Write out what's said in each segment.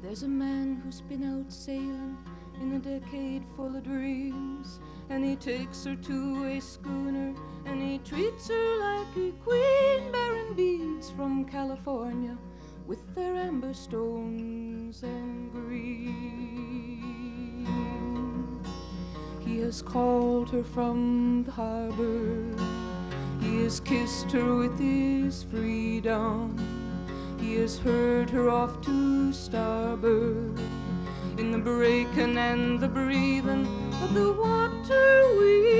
There's a man who's been out sailing in a decade full of dreams, and he takes her to a schooner and he treats her like a queen, bearing beads from California with their amber stones and green. He has called her from the harbor, he has kissed her with his freedom, he has heard her off to starboard in the breaking and the breathing of the water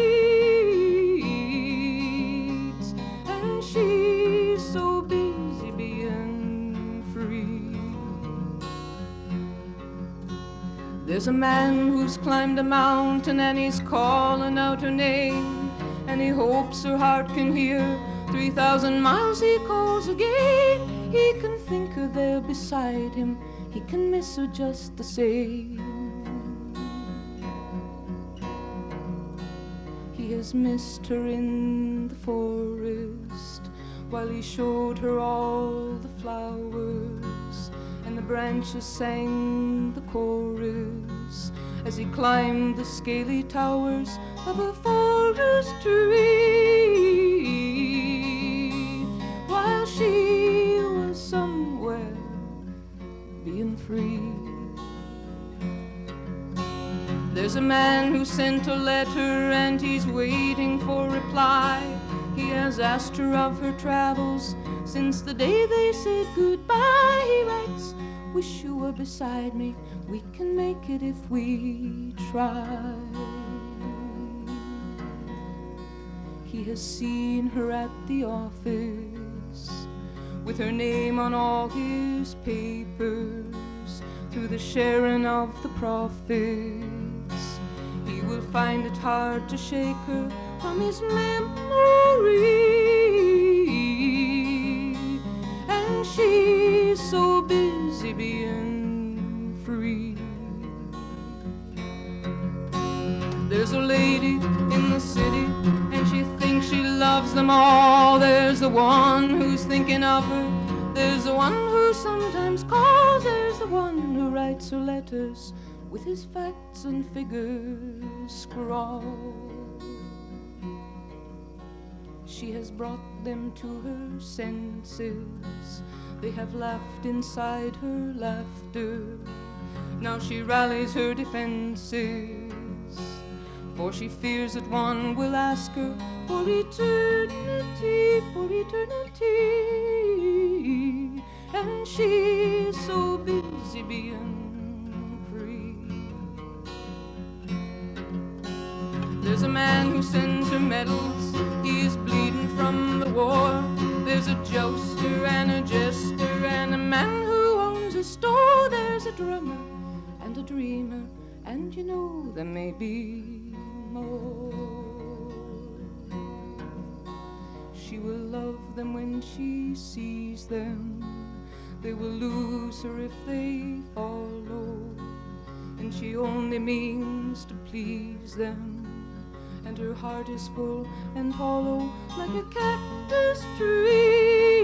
weeds, and she's so busy being free. There's a man who's climbed a mountain and he's calling out her name, and he hopes her heart can hear. 3,000 miles he calls again. He can think her there beside him, he can miss her just the same. He has missed her in the forest while he showed her all the flowers, and the branches sang the chorus as he climbed the scaly towers of a forest tree, while she was somewhere being free. There's a man who sent a letter and he's waiting for reply. He has asked her of her travels since the day they said goodbye. He writes, wish you were beside me, we can make it if we try. He has seen her at the office with her name on all his papers through the sharing of the profits. He will find it hard to shake her from his memory, and she's so busy being free. There's a lady in the city and she thinks she loves them all. There's the one who's thinking of her, there's the one who sometimes calls, there's the one who writes her letters with his facts and figures scrawled. She has brought them to her senses, they have laughed inside her laughter. Now she rallies her defenses, for she fears that one will ask her for eternity, and she's so busy being free. There's a man who sends her medals, he is bleeding from the war. There's a jouster and a jester and a man who owns a store. There's a drummer and a dreamer, and you know there may be more. She will love them when she sees them, they will lose her if they follow, and she only means to please them, and her heart is full and hollow like a cactus tree.